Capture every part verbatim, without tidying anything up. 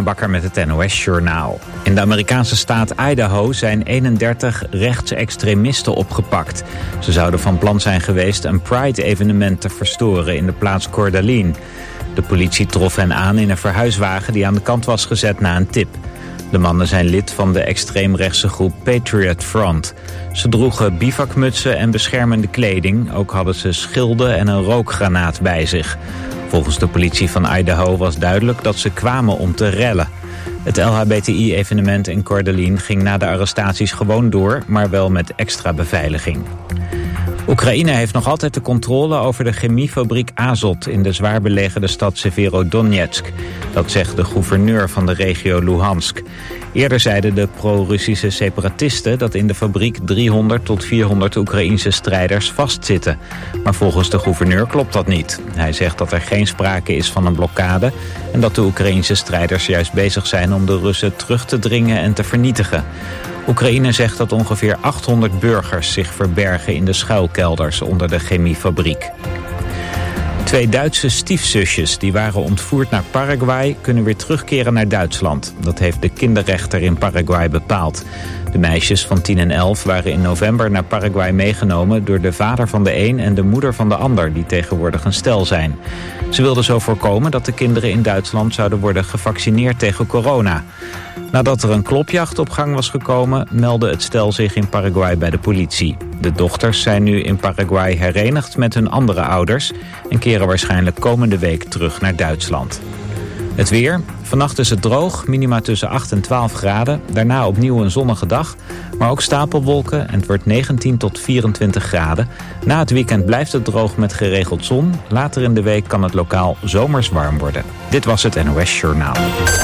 Bonenbakker met het N O S Journaal. In de Amerikaanse staat Idaho zijn eenendertig rechtsextremisten opgepakt. Ze zouden van plan zijn geweest een Pride-evenement te verstoren in de plaats Coeur d'Alene. De politie trof hen aan in een verhuiswagen die aan de kant was gezet na een tip. De mannen zijn lid van de extreemrechtse groep Patriot Front. Ze droegen bivakmutsen en beschermende kleding. Ook hadden ze schilden en een rookgranaat bij zich. Volgens de politie van Idaho was duidelijk dat ze kwamen om te rellen. Het L H B T I-evenement in Coeur d'Alene ging na de arrestaties gewoon door, maar wel met extra beveiliging. Oekraïne heeft nog altijd de controle over de chemiefabriek Azot in de zwaar belegerde stad Severodonetsk. Dat zegt de gouverneur van de regio Luhansk. Eerder zeiden de pro-Russische separatisten dat in de fabriek driehonderd tot vierhonderd Oekraïense strijders vastzitten. Maar volgens de gouverneur klopt dat niet. Hij zegt dat er geen sprake is van een blokkade en dat de Oekraïense strijders juist bezig zijn om de Russen terug te dringen en te vernietigen. Oekraïne zegt dat ongeveer achthonderd burgers zich verbergen in de schuilkelders onder de chemiefabriek. Twee Duitse stiefzusjes die waren ontvoerd naar Paraguay kunnen weer terugkeren naar Duitsland. Dat heeft de kinderrechter in Paraguay bepaald. De meisjes van tien en elf waren in november naar Paraguay meegenomen door de vader van de een en de moeder van de ander, die tegenwoordig een stel zijn. Ze wilden zo voorkomen dat de kinderen in Duitsland zouden worden gevaccineerd tegen corona. Nadat er een klopjacht op gang was gekomen, meldde het stel zich in Paraguay bij de politie. De dochters zijn nu in Paraguay herenigd met hun andere ouders en keren waarschijnlijk komende week terug naar Duitsland. Het weer. Vannacht is het droog, minima tussen acht en twaalf graden. Daarna opnieuw een zonnige dag, maar ook stapelwolken en het wordt negentien tot vierentwintig graden. Na het weekend blijft het droog met geregeld zon. Later in de week kan het lokaal zomers warm worden. Dit was het N O S Journaal.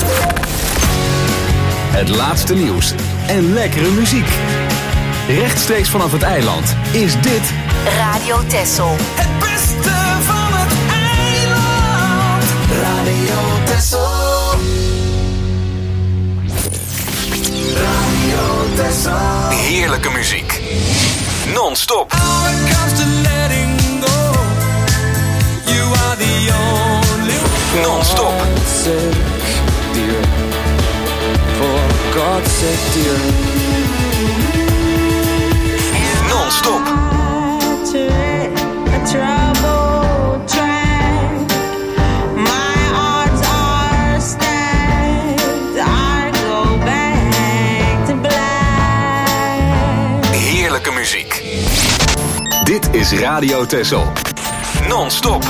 Het laatste nieuws en lekkere muziek. Rechtstreeks vanaf het eiland is dit Radio Texel. Het beste van het eiland. Radio Texel. Radio Texel. heerlijke muziek. Non-stop. Non-stop. Non-stop. Heerlijke muziek. Dit is Radio Texel. Non-stop.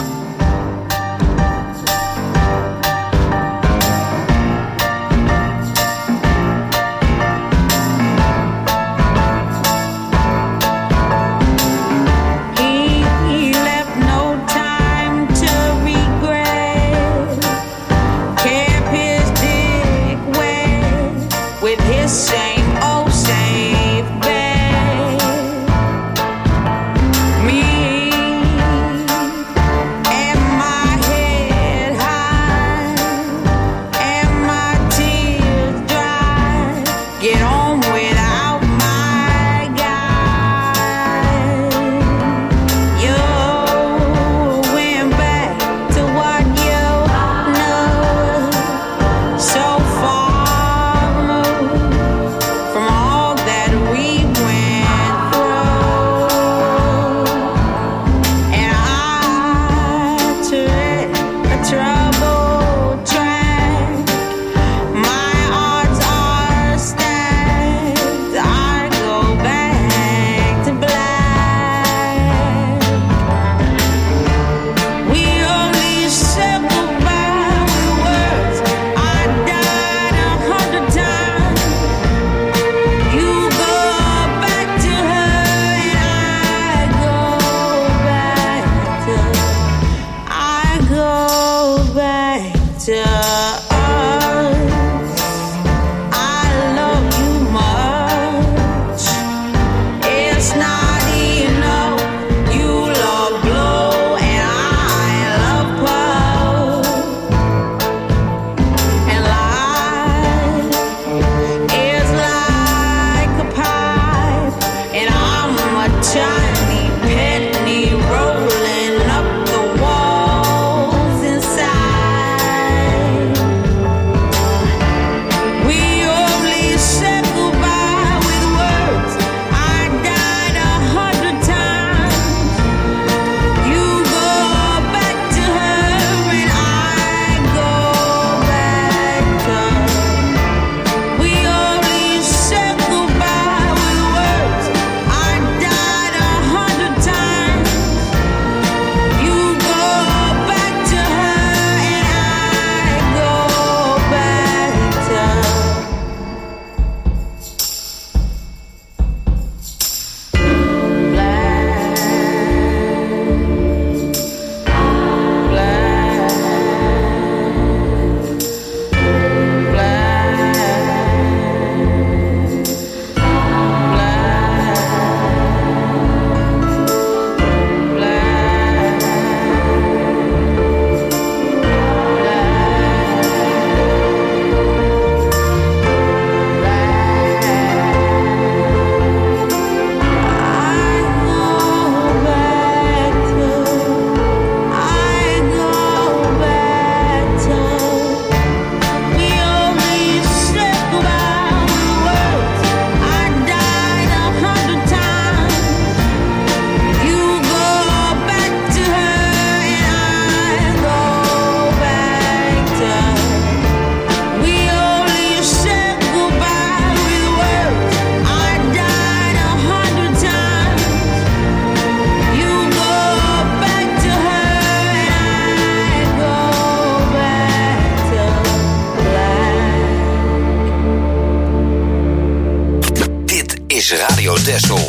is Radio Texel.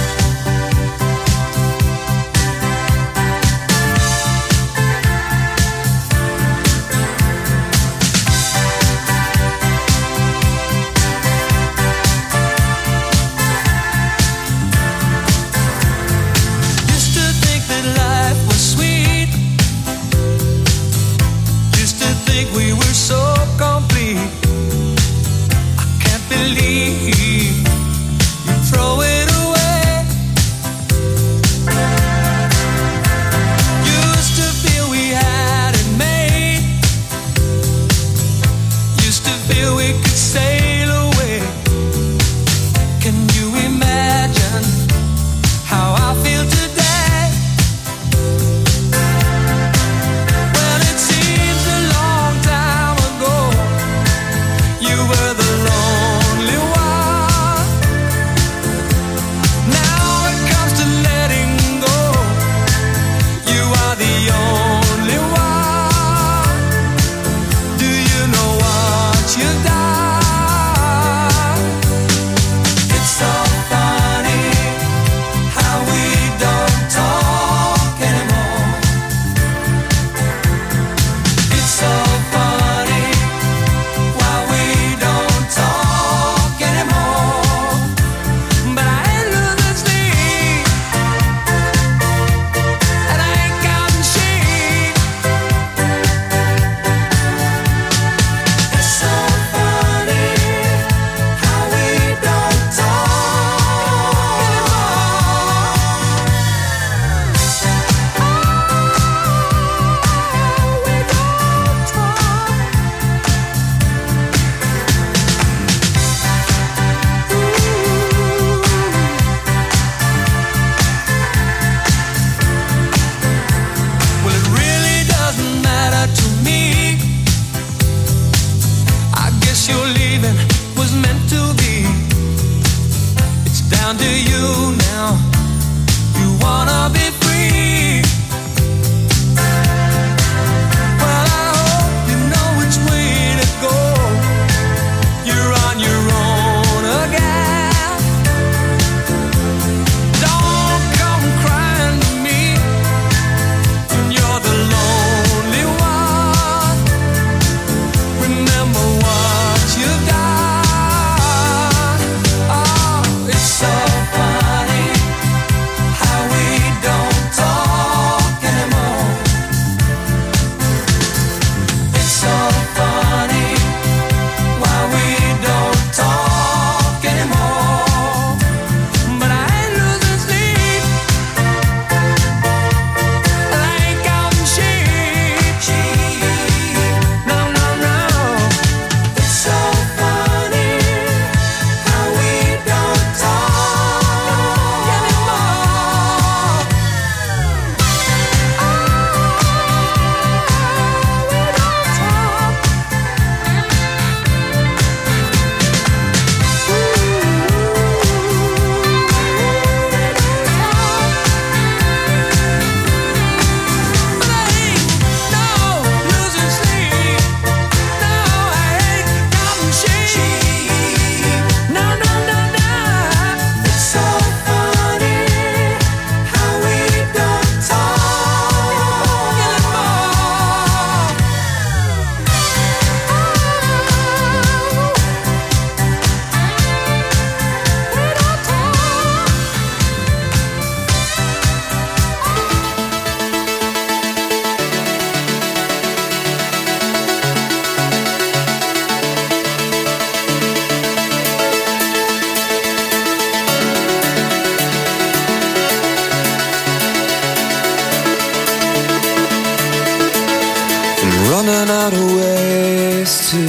running out of ways to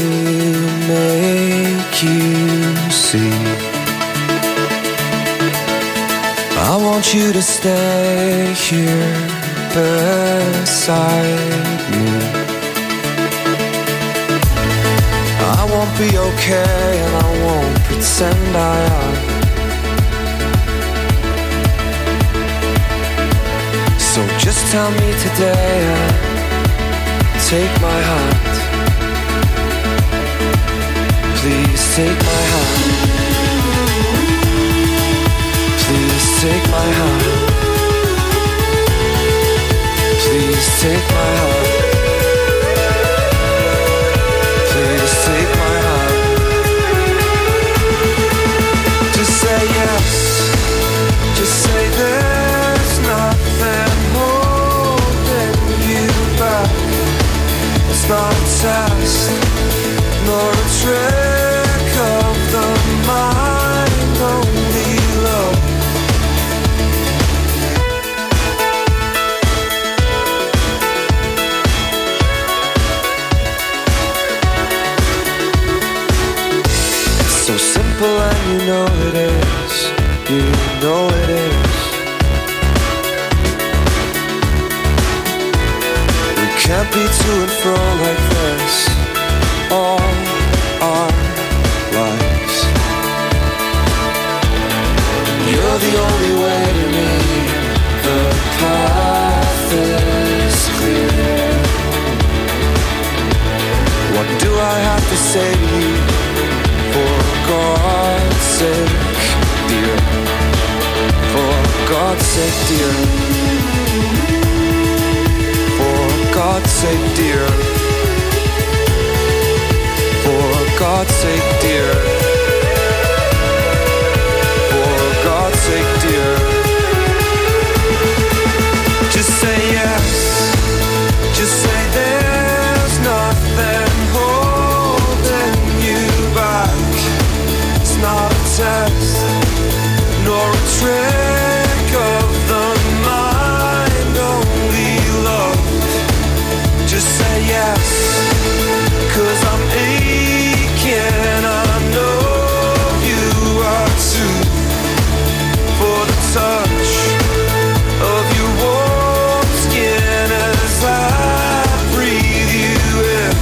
make you see. I want you to stay here beside me. I won't be okay and I won't pretend I am. So just tell me today and take my hand. Please take my hand. trick of the mind, only love. It's so simple and you know it is, you know it is. We can't be to and fro like this all our lives. You're the only way to me, the path is clear. What do I have to say to you? For God's sake, dear. For God's sake, dear. For God's sake, dear. For God's sake, dear. For God's sake, dear. Just say yes. Just say there's nothing holding you back. It's not a test, nor a trick of the mind, only love. Just say yes, 'cause I'm aching, I know you are too. For the touch of your warm skin as I breathe you in.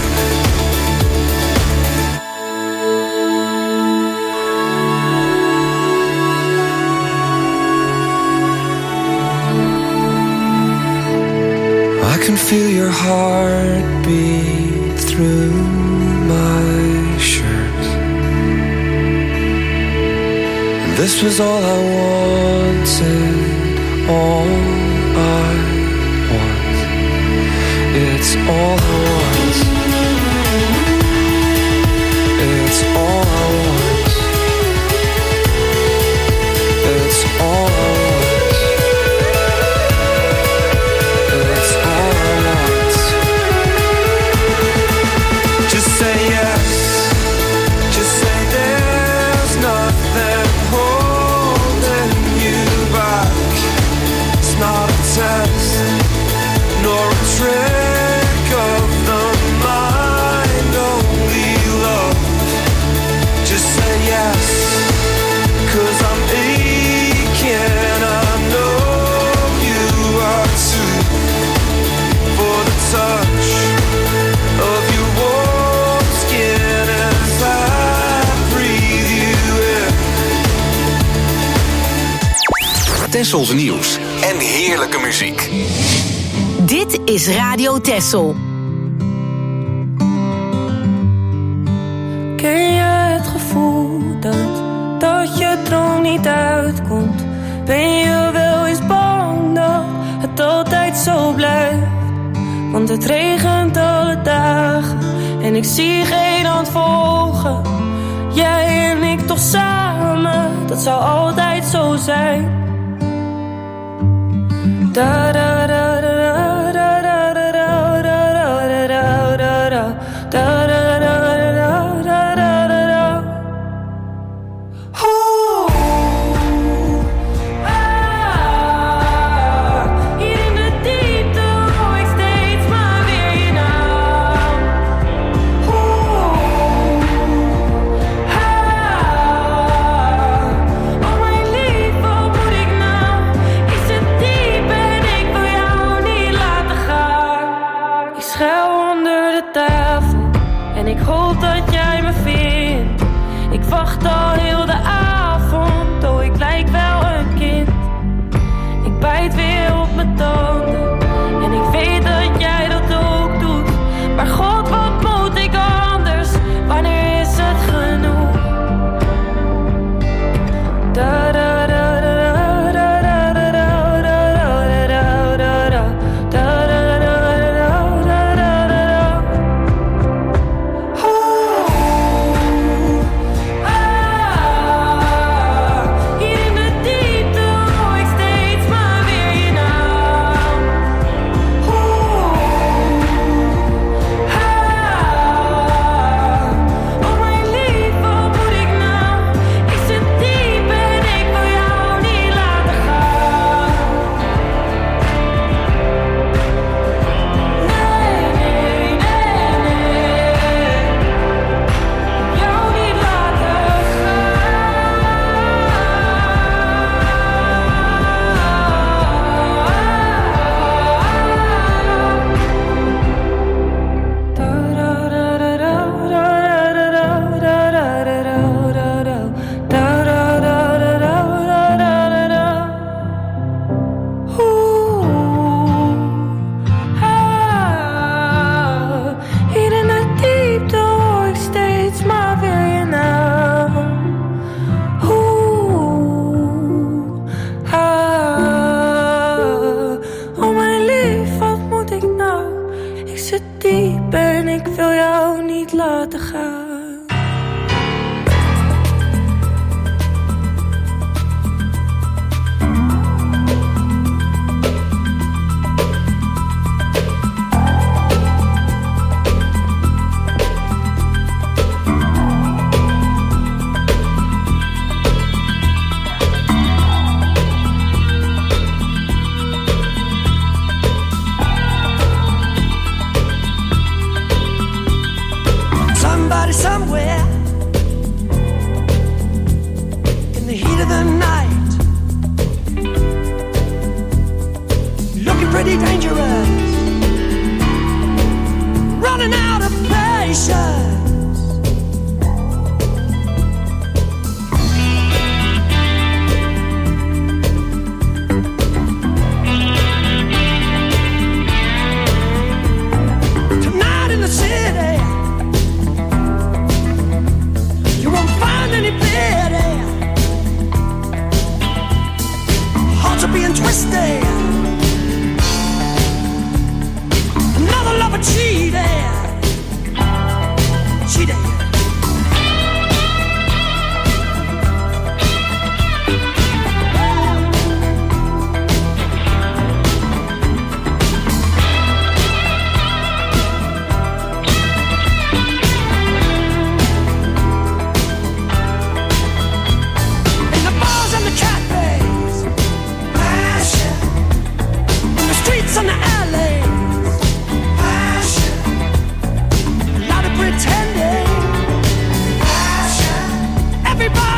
I can feel your heartbeat through my shirt. And this was all I wanted, all I want. It's all I want. It's all I want. It's all I want. It's all I want. Just say yes. Just say there's nothing holding you back. It's not a test, nor a trick of the mind, only love. Just say yes, 'cause I'm aching, I know you are too. For the touch of your warm skin as I breathe you in. Tessels nieuws en heerlijke muziek. Dit is Radio Tessel. Ken je het gevoel dat, dat je droom niet uitkomt? Ben je wel eens bang dat het altijd zo blijft? Want het regent alle dagen en ik zie geen hand volgen. Jij en ik toch samen, dat zou altijd zo zijn. Da da da da da da da da da da da da da da da. Oh mijn lief, wat moet ik nou? Is het diep en ik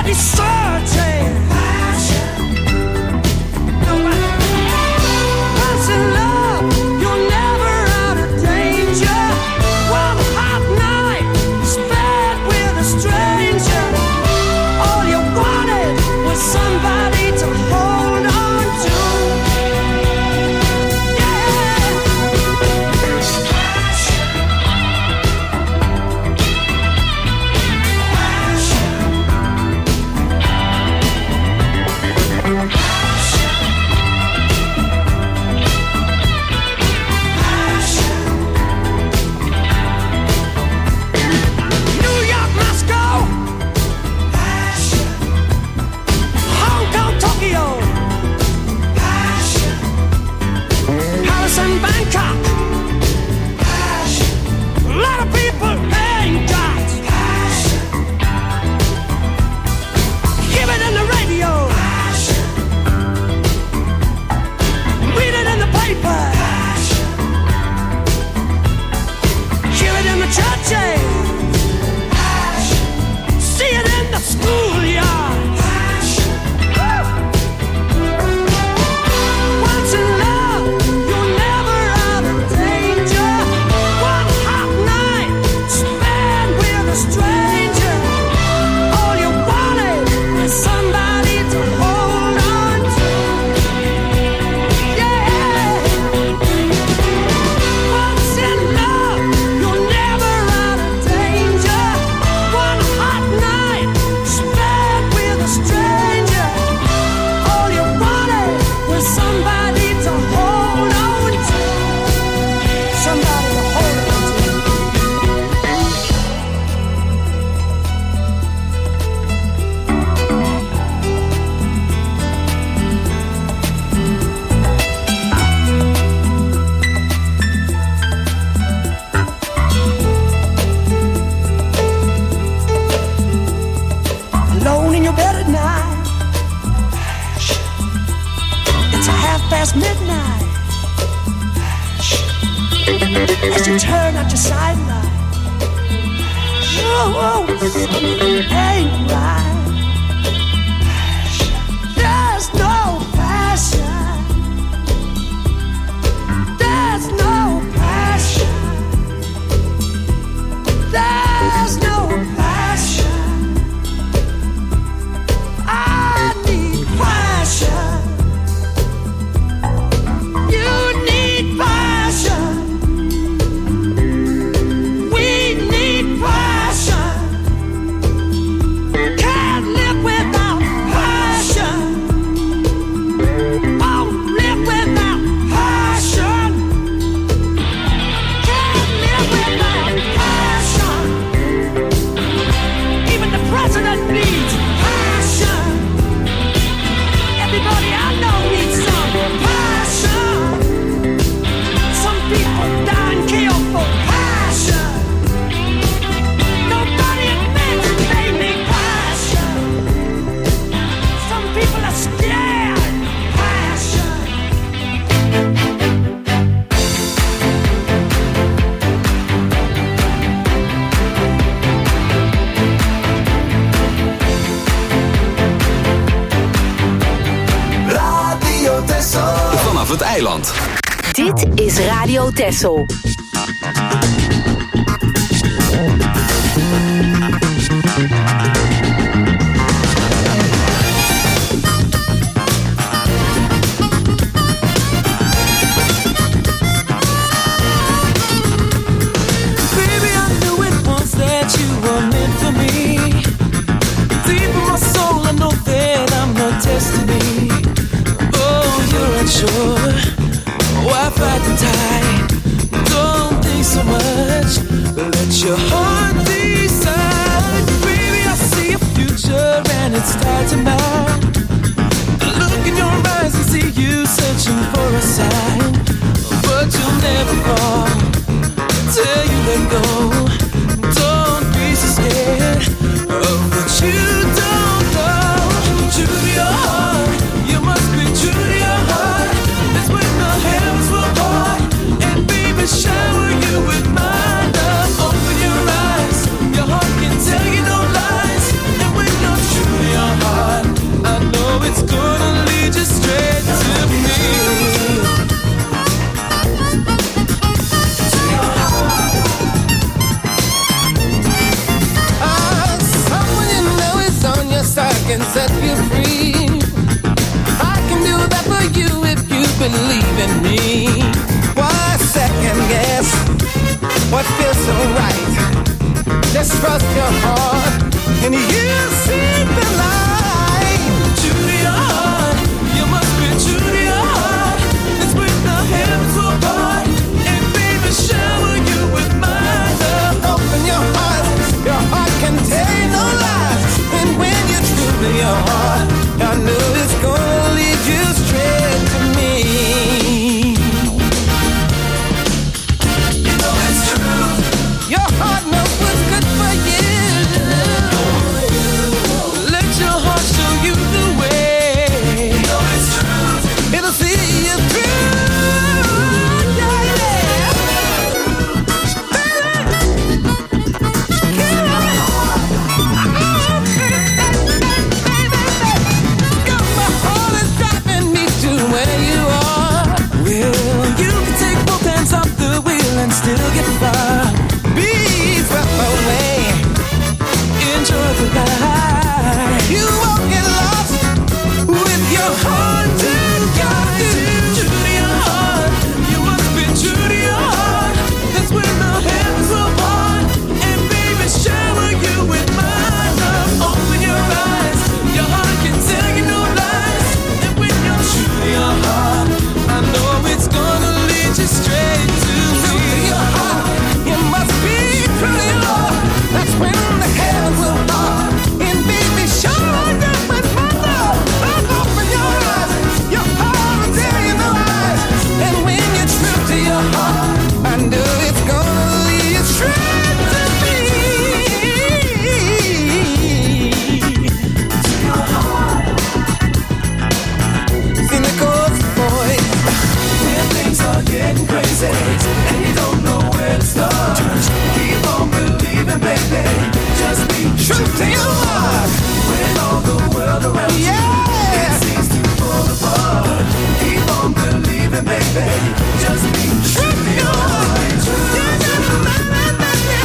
as you turn out your sideline. Oh, something ain't right. There's no passion. There's no passion. There's no passion. I need passion. You need passion. We need passion. Can't live without passion. Won't live without passion. Can't live without passion. Even the president needs passion. Everybody I know needs some passion. Some people die and kill for passion. Nobody admits they need passion. Some people are scared. Passion. Radio Texel. Vanaf het eiland. Dit is Radio Texel. Baby, I knew it once that you were meant for me. Deep in my soul, I know that I'm not destiny. Oh, you're unsure. Why fight the tide? Don't think so much. Let your heart decide. Baby, I see a future and it's tied to mine. I look in your eyes and see you searching for a sign. But you'll never fall till you let go. Don't be so scared of what you don't know. True to your heart, you must be true to your heart. That's when the heavens will part and baby shower you with my love. Open your eyes, your heart can tell you no lies. And when you're true to your can set you free. I can do that for you if you believe in me. Why second guess what feels so right? Just trust your heart and you'll see the light. True to your heart, you must be true to your heart. Let's bring the heavens apart and baby shower you with my love. Open your heart, your heart contain no lies. And when you're true to your heart, I know it's gonna lead you straight to me. You know it's true. Your heart knows what's good for you. Let your heart show you the way. You know it's true. It'll see you through. Yeah, yeah. My heart is driving me to where you are. Well, you can take both hands off the wheel and still get far. Be swept away, enjoy the ride. You won't get lost with your heart together. True to your heart, you must be true to your heart. That's when the heavens will part and baby shower you with my love. Open your eyes, your heart can tell you no lies. And when you're true to your heart, I know it's gonna lead you straight to me. True to your heart, you must be true to your heart. That's when the heavens will part and baby shower you with my love. Open your eyes, your heart will tell you no lies. And when you're true to your heart, I know it's gonna lead you straight to me. To your heart. In the course, boy, when things are getting crazy and you don't know where to start, keep on believing, baby. Just be true to your heart. When all the world around you, yeah, it seems to fall apart, keep on believing, baby. Just be true to your heart. To your heart.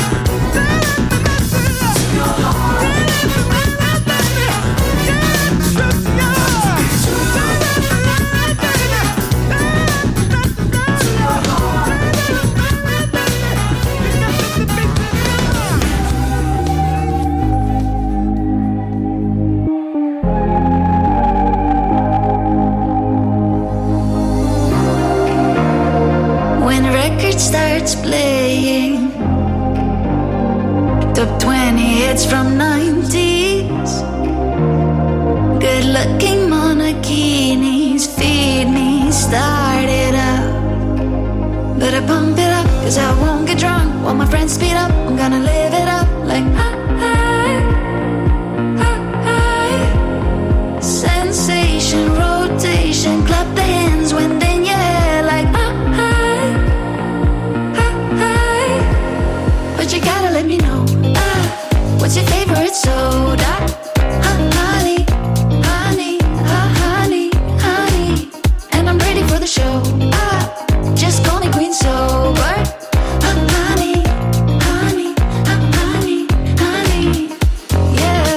When a record starts playing top twenty hits from nineties, good looking monokinis feed me, start it up. Better pump it up, cause I won't get drunk. While my friends speed up, I'm gonna live it up like hi, hi, hi, hi. Sensation, rotation, clap the hands when they in your hair like hi, hi, hi, hi. But you gotta let me know, ah, what's your favorite soda? Huh, honey, honey, huh, honey, honey. And I'm ready for the show, ah, just call me Queen Sober. Huh, honey, honey, huh, honey, honey, yeah.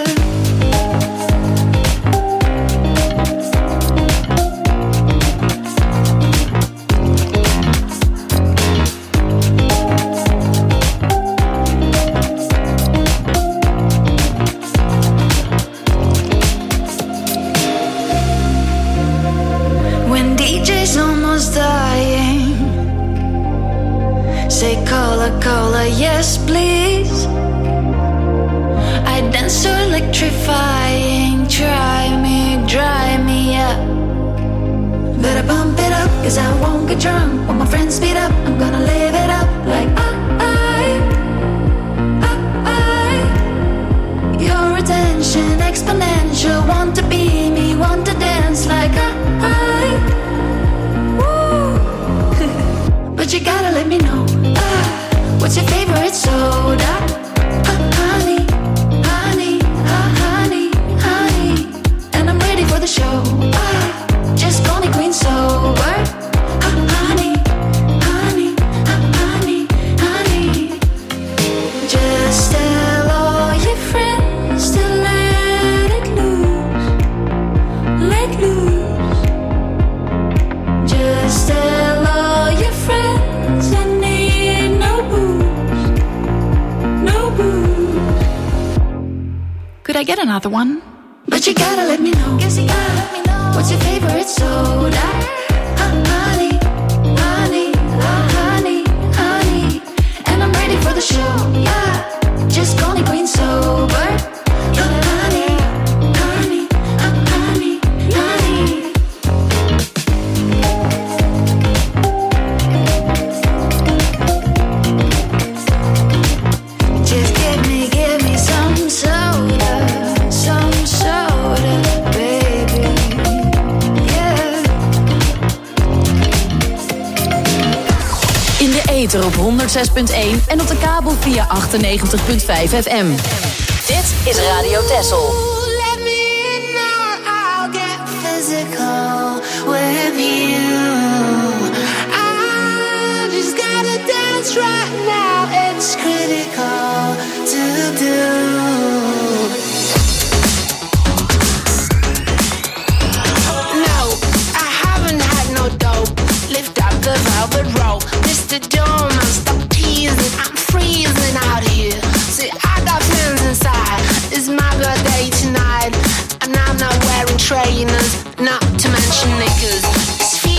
When D J's almost dying, say cola, cola, yes please. I dance so electrifying, try me, dry me up. Better pump it up, cause I won't get drunk. When my friends speed up, I'm gonna live it up like I, I, I, I. Your attention exponential, want to be me, want to dance like I, I. Woo. But you gotta let me know, ah, what's your favorite soda? Huh, honey, honey, huh, honey, honey. And I'm ready for the show, ah, just call me Queen Sober. Huh, honey, honey, huh, honey, honey. Just tell all your friends to let it loose. Could I get another one? But you gotta let me know. Guess you gotta let me know. What's your favorite soda? Honey, honey, honey, honey. And I'm ready for the show, yeah. Just call me Queen Sober. Honey, honey, honey, honey. Just give me, give me some soda, some soda, baby, yeah. In de ether op honderdzes punt één en op de kabel via achtennegentig komma vijf F M. Dit is Radio Texel. Let me know, I'll get physical with you. I just gotta dance right now, it's critical to do. No, I haven't had no dope. Lift up the velvet rope, Mister Doorman, stop teasing. I'm freezing out here. See, I got plans inside. It's my birthday tonight, and I'm not wearing trainers, not to mention knickers. It's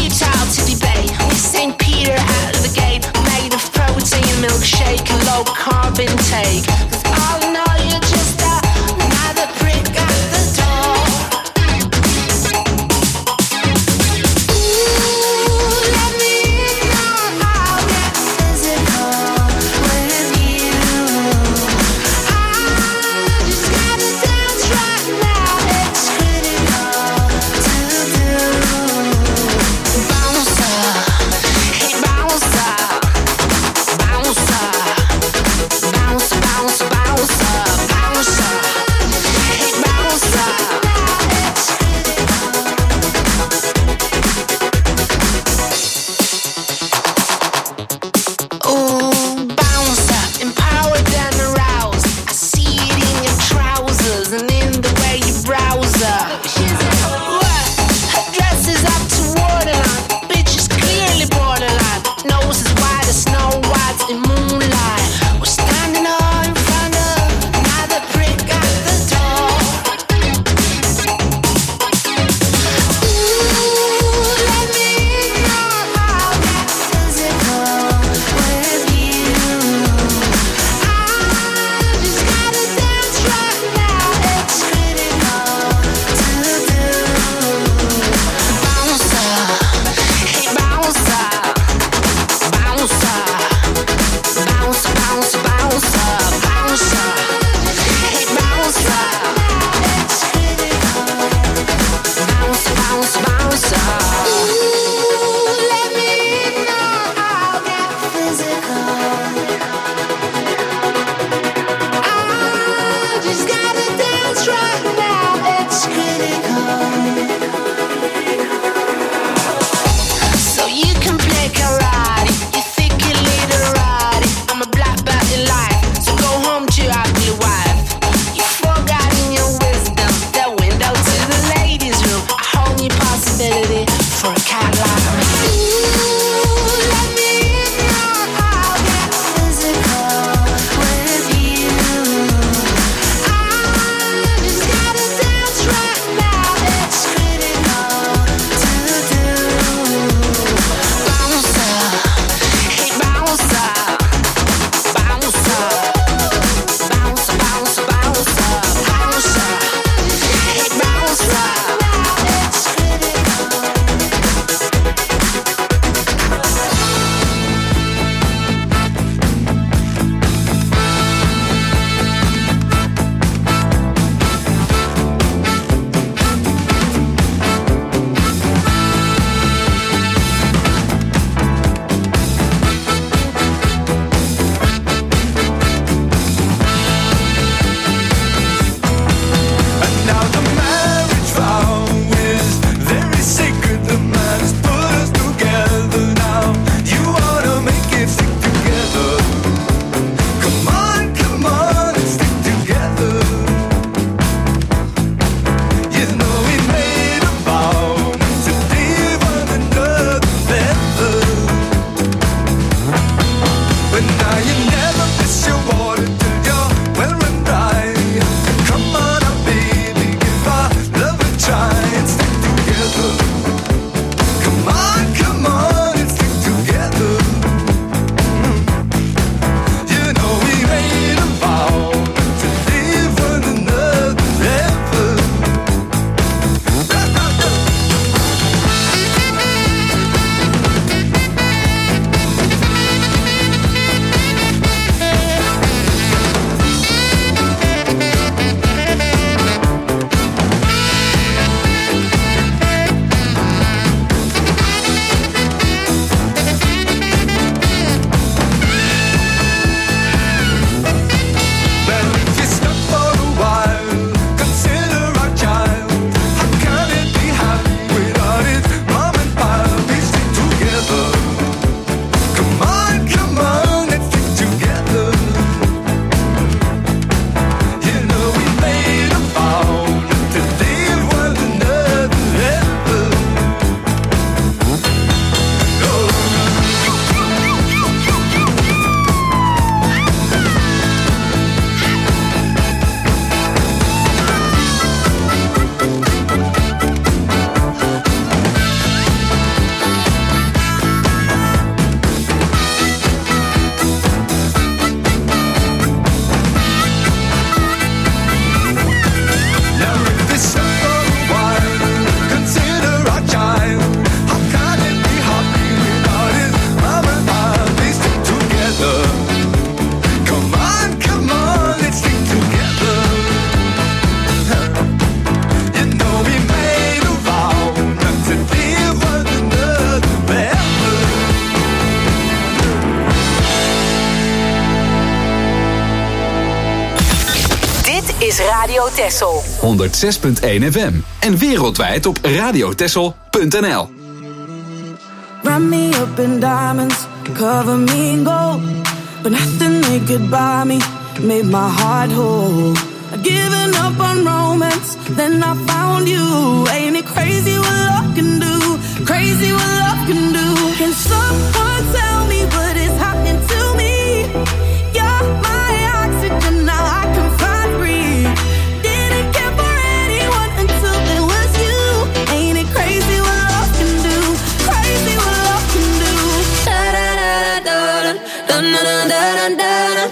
Radio Texel. honderd zes punt één F M. En wereldwijd op radiotexel punt n l. Wrap me up in diamonds, cover me in gold. But nothing they could buy me made my heart whole. I'd given up on romance, then I found you. Ain't it crazy what love can do? Crazy what love can do. Can someone tell me what is happening to me? You're my oxygen, now I can find breathe. Didn't care for anyone until there was you. Ain't it crazy what love can do? Crazy what love can do. Da da da da da da da da da da.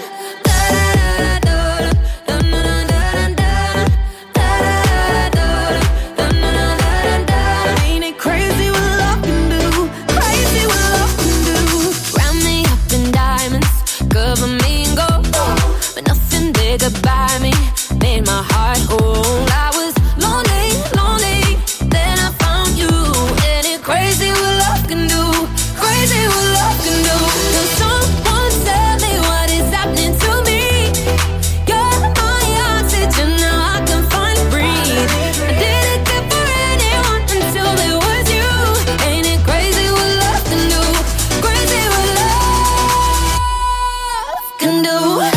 By me, made my heart whole. I was lonely, lonely, then I found you. And it crazy what love can do, crazy what love can do. Can someone tell me what is happening to me? You're my oxygen, now I can finally breathe. I didn't care for anyone until it was you. Ain't it crazy what love can do, crazy what love can do.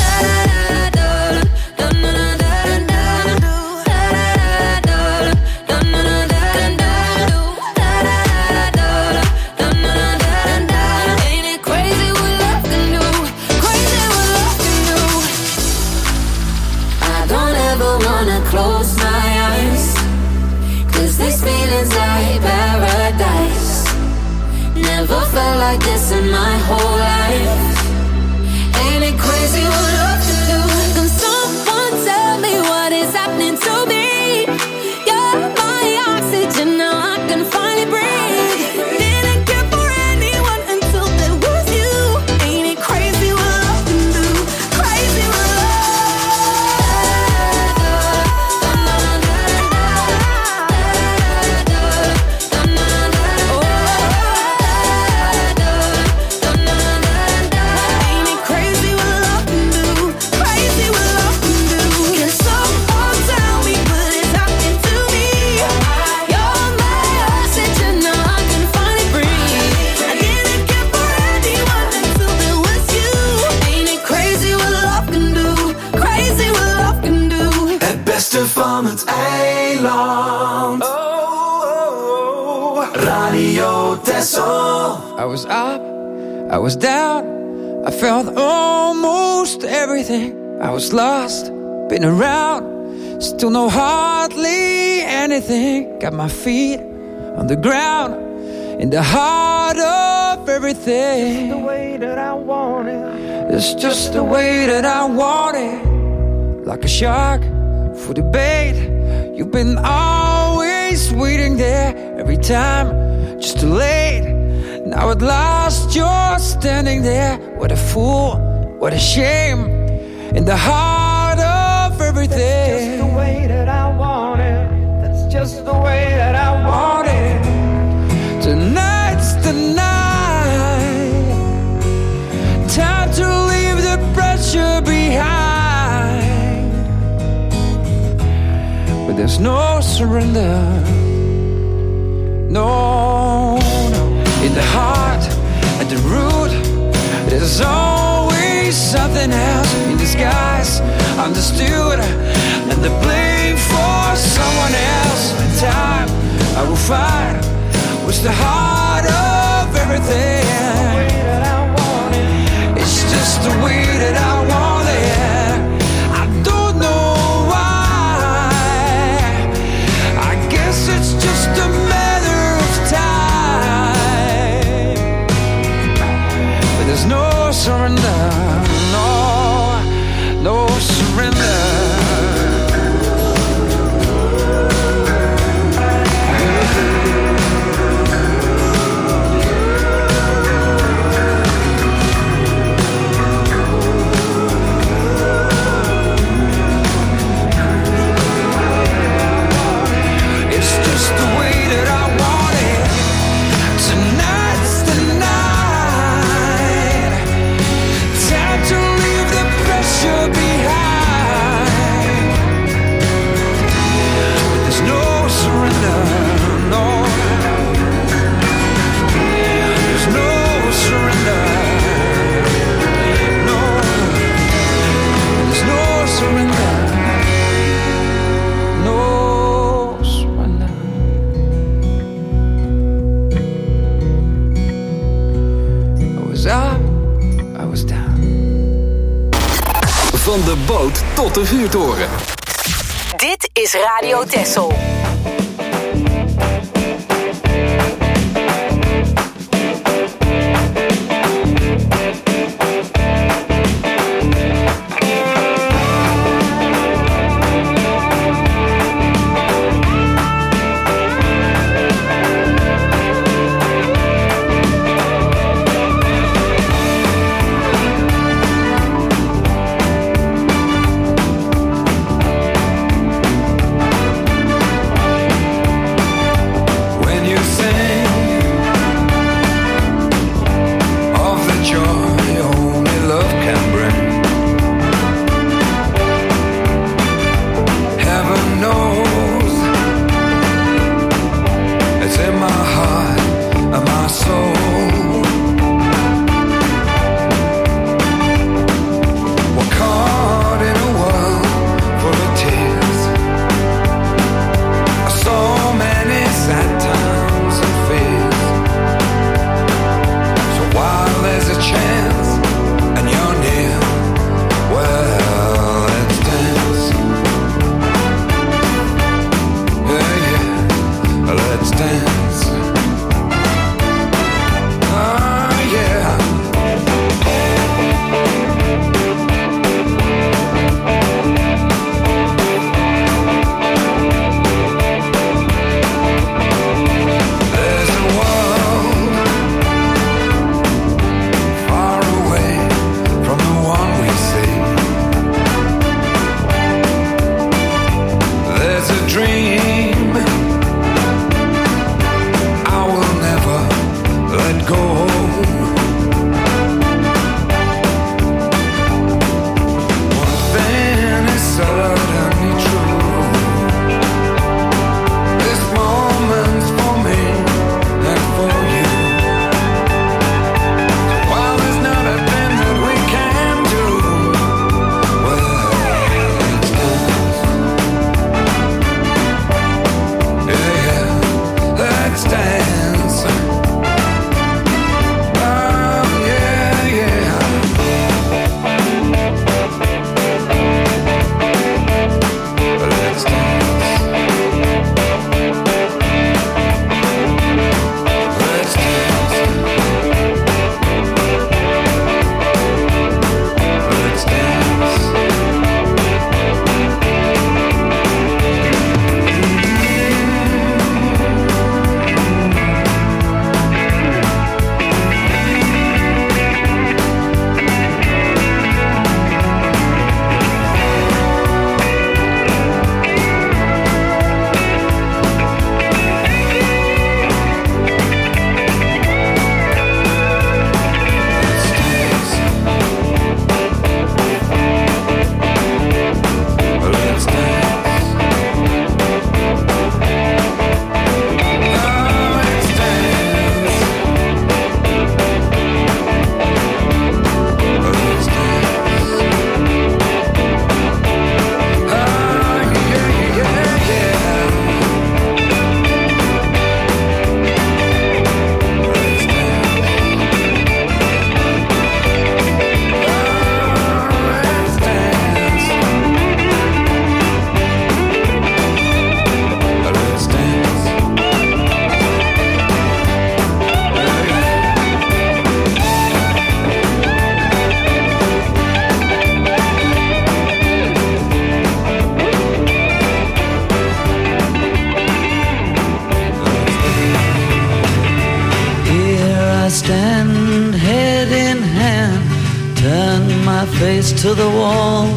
Like this in my whole life. Ain't it crazy what love can do? Can someone tell me what is happening to me? You're my oxygen, now I can finally breathe. Didn't care for anyone until there was you. Ain't it crazy what love can do? Crazy what van het eiland. Oh, Radio Texel. I was up, I was down, I felt almost everything. I was lost, been around, still know hardly anything. Got my feet on the ground, in the heart of everything. The way that I want it. It's just the way that I want it. Like a shark for the bait, you've been always waiting there. Every time, just too late. Now at last you're standing there. What a fool, what a shame. In the heart of everything. That's just the way that I want it. That's just the way that I want it. Tonight's the night. Time to leave the pressure behind. But there's no surrender. No, no. In the heart, at the root, there's always something else in disguise, understood, and the blame for someone else. In time, I will find what's the heart of everything. It's just the way that I want it. I don't know why. I guess it's just a matter of time. But there's no surrender, no, no surrender. tot de vuurtoren. Dit is Radio Texel. face to the wall.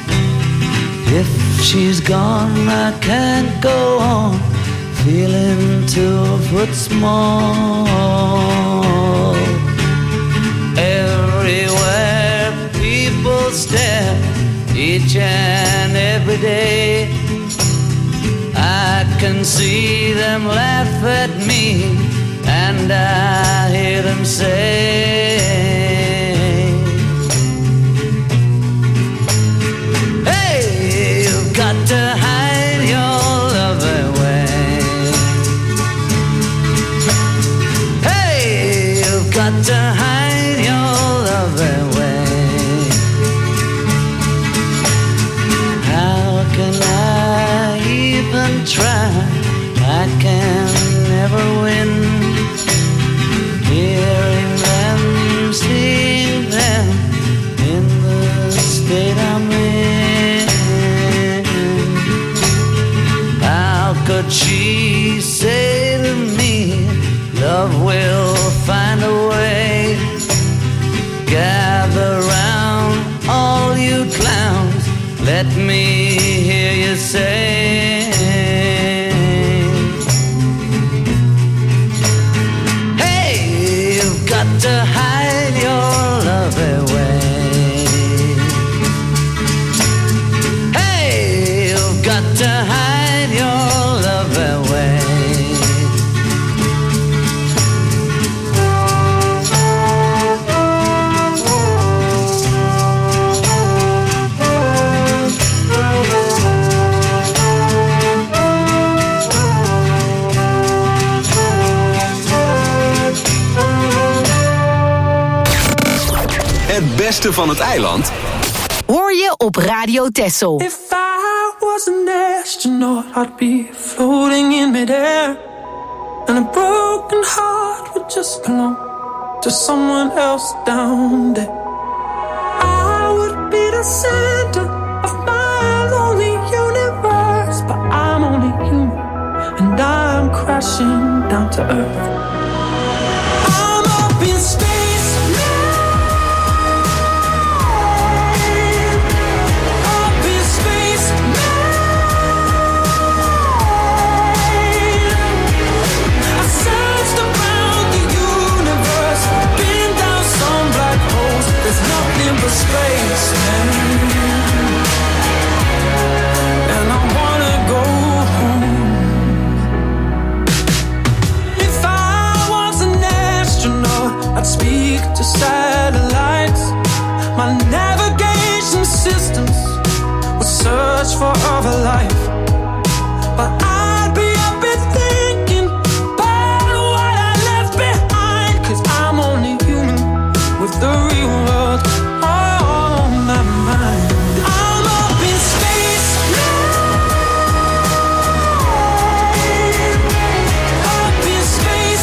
If she's gone, I can't go on, feeling two foot small. Everywhere people stare, each and every day. I can see them laugh at me, and I hear them say, hey, you've got to hide your love away. Hey, you've got to hide your love away. let me hear you say, hey, you've got to hide your love away. Hey, you've got to hide your love away. Het beste van het eiland hoor je op Radio Texel. If I was an astronaut, I'd be floating in midair, and a broken heart would just belong to someone else down there. I would be the center of my lonely universe, but I'm only human, and I'm crashing down to earth. I'm up in space. Space, man. And I wanna go home. If I was an astronaut, I'd speak to satellites. My navigation systems would search for other life, but I'd be up and thinking about what I left behind, 'cause I'm only human with the real world. I'm up in space, up in space,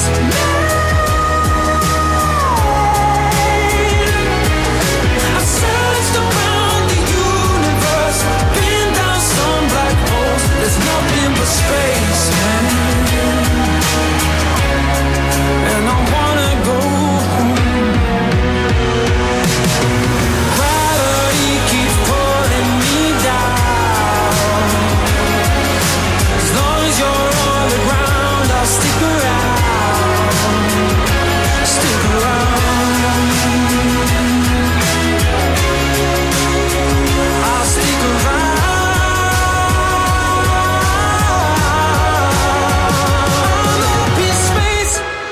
I've searched around the universe, been down some black holes. There's nothing but space, man. And I wanna go home. Stick around, stick around. I'll stick around. I'm up in space,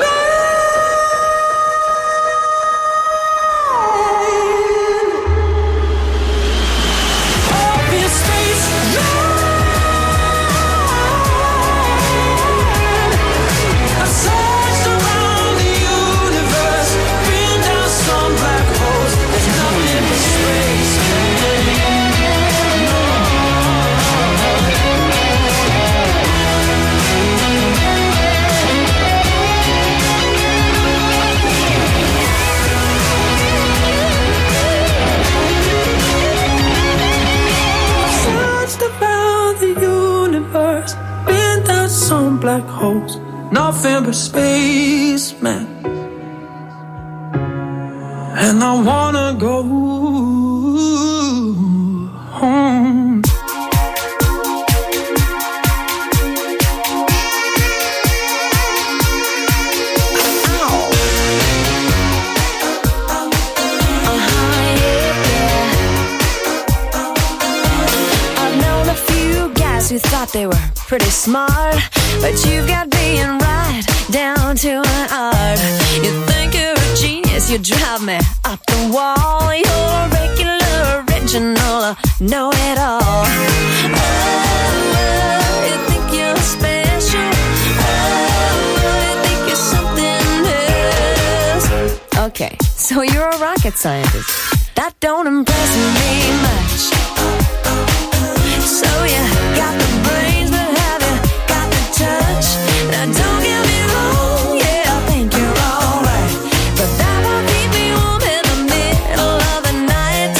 up in space. Black holes, nothing but space, man. And I wanna go home. Who thought they were pretty smart, but you've got being right down to an art. You think you're a genius, you drive me up the wall. You're regular, original, know-it-all. Oh, you think you're special. Oh, you think you're something else. Okay, so you're a rocket scientist. That don't impress me much. So you got the brains, but have you got the touch? Now don't get me wrong, yeah, I think you're alright, but that won't keep me warm in the middle of the night.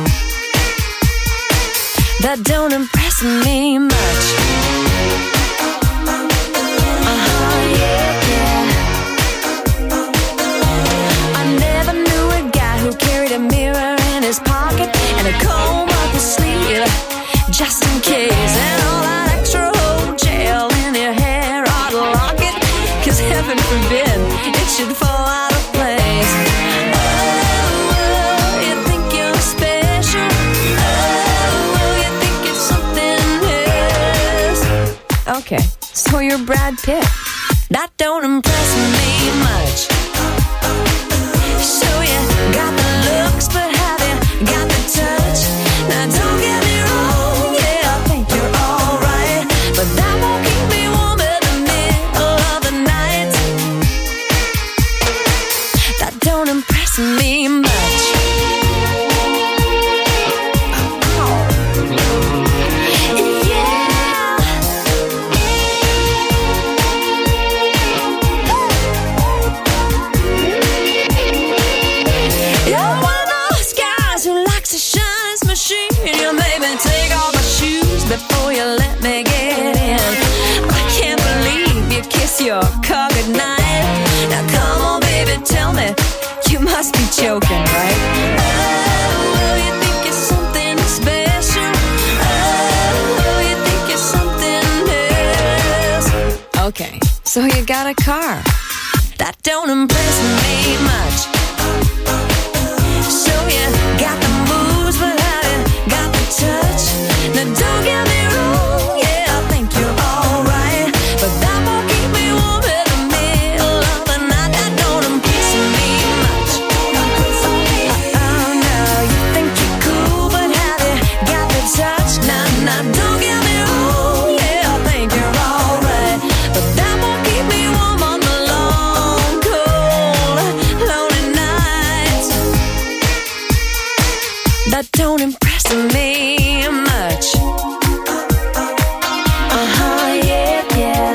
That don't impress me much. Uh-huh, yeah, yeah. I never knew a guy who carried a mirror in his pocket and a heaven forbid it should fall out of place. Oh, oh, you think you're special. Oh, oh, you think you're something else. Okay, so you're Brad Pitt. That don't impress me much. So you got the looks, but have you got the touch? Now don't get me wrong, yeah, I think you're alright, but that won't keep me warm in the middle of the night. That don't impress me much. Before you let me get in, I can't believe you kiss your car goodnight. Now come on, baby, tell me, you must be joking, right? Oh, you think you're something special. Oh, you think you're something else. Okay, so you got a car. That don't impress me much. So you got the moves, but have you got the touch? Now don't get me wrong, yeah, I think you're alright, but that won't keep me warm in the middle of the night. That don't impress me much. Oh no, you think you're cool, but have you got the touch? Now, now don't get me wrong, yeah, I think you're alright, but that won't keep me warm on the long, cold, lonely nights. That don't impress me much. Uh-huh, yeah, yeah.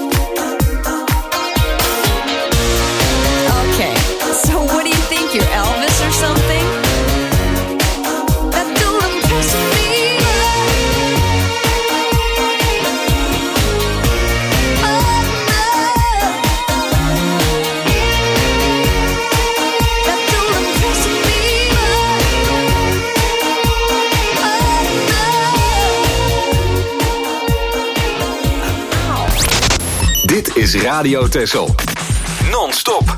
Okay, so what do you think, you're Elvis or something? That don't impress me. Oh, no. That don't impress me. Dit is Radio Texel. Non-stop.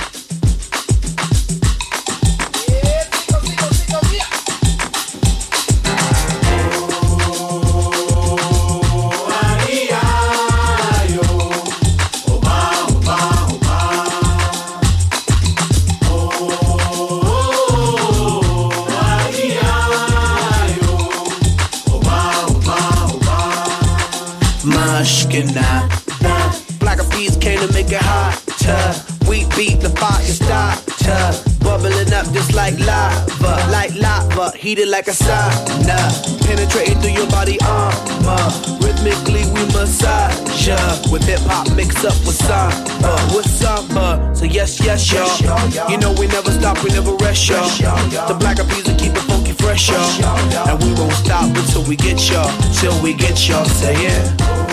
Mashkina. Black of peas came to make it hotter. We beat the fire starter. Bubbling up just like lava. Like lava, heated like a sauna. Penetrating through your body armor. Rhythmically we massage ya. With hip hop mixed up with samba. With samba. So yes, yes, y'all. You know we never stop, we never rest, y'all. The black of peas will keep it funky fresh, y'all. And we won't stop until we get y'all. Till we get y'all, say yeah.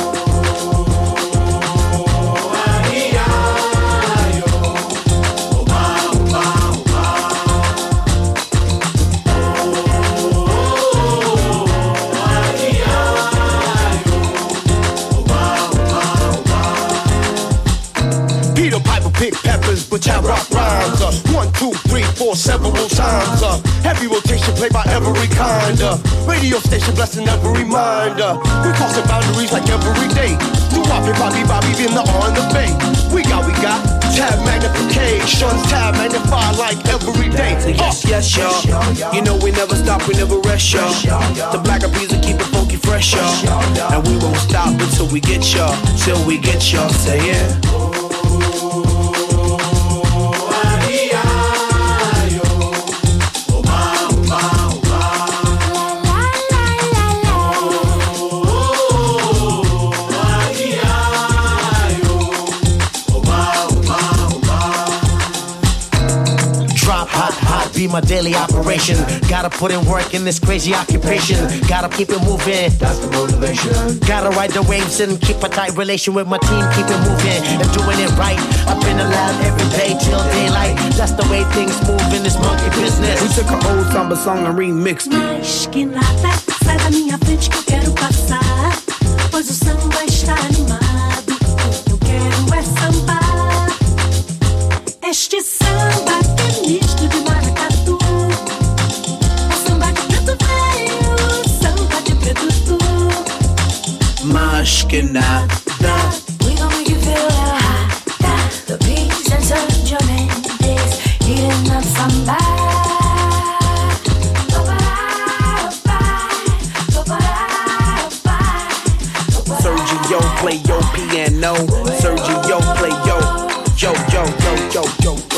Pick peppers, but I rock rhymes. Uh, one, two, three, four, several times. Uh, heavy rotation played by every kind. Uh, radio station blessing every mind. Uh, we crossing boundaries like every day. Do Bobby, Bobby, Bobby, been the on the bay. We got, we got tab magnification, tab magnified like every day. So yes, yes, y'all. You know we never stop, we never rest, y'all. The black of bees will keep it funky fresh, y'all. And we won't stop until we get y'all. Till we get y'all, say yeah. Be my daily operation. Gotta put in work in this crazy occupation. Gotta keep it moving. That's the motivation. Gotta ride the waves and keep a tight relation with my team. Keep it moving and doing it right. Up in the lab every day till daylight. That's the way things move in this monkey business. We took an old samba song and remixed it. Mas que nada, sai da minha frente que eu quero passar. Pois o samba está animado. O que eu quero é sambar. da, da. We gon' make you feel hot, da. The beats and such drumming is heating up somebody. Sergio, play your piano. Sergio, play yo, yo, yo, yo, yo, yo.